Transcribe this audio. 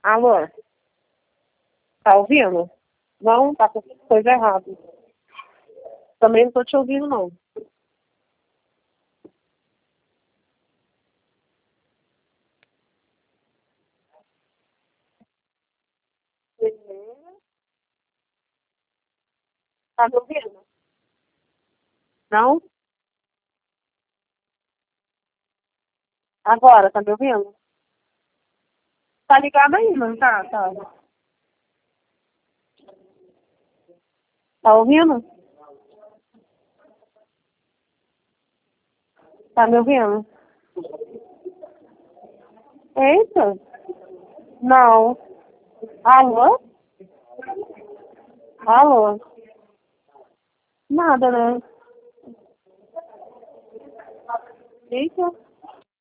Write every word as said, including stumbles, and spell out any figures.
Alô? Tá ouvindo? Não, tá com coisa errada. Também não tô te ouvindo, não. Tá me ouvindo? Não? Agora, tá me ouvindo? Tá ligado aí, não tá? Tá, tá ouvindo? Tá me ouvindo? Eita! Não. Alô? Alô? Nada, né? Eita.